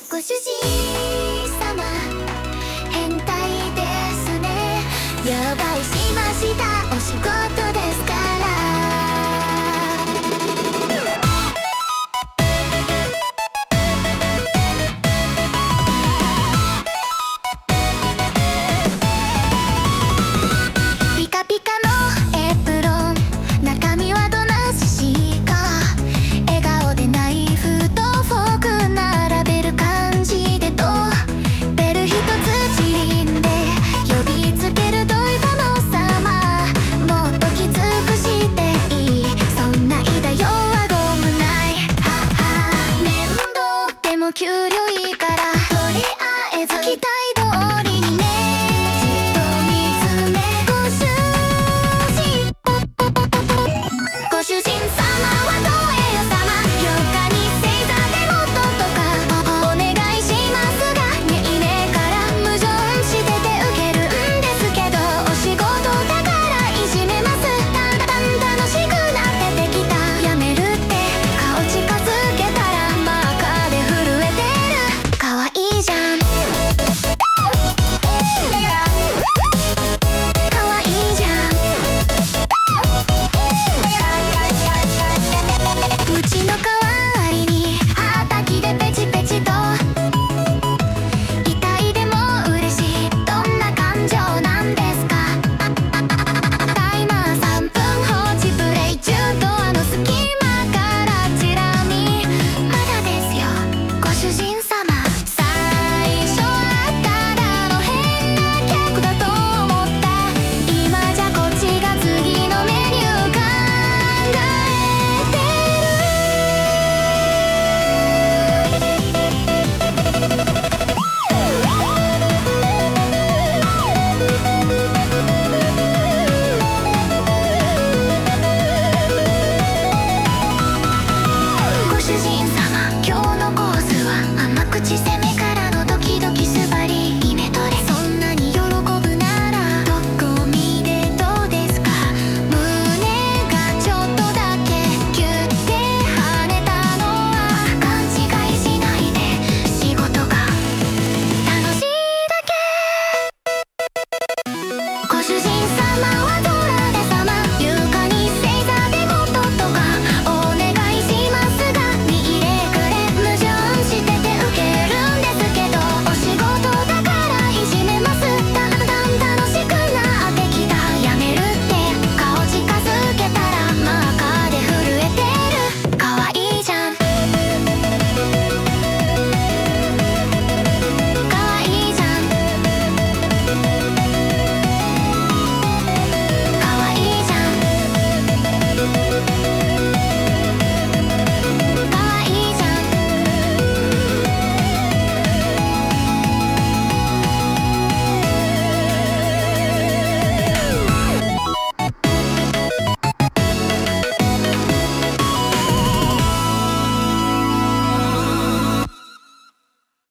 ご主人様変態ですね。了解しました、お仕事ですから。ピカピカのエプロン、中身はどなしか。笑顔でナイフとフォーク並べる感じでとベル一つちりんで呼びつける土井殿様。もっときつくしていい、そんな痛よはご無ない。はは面倒でも給料いいか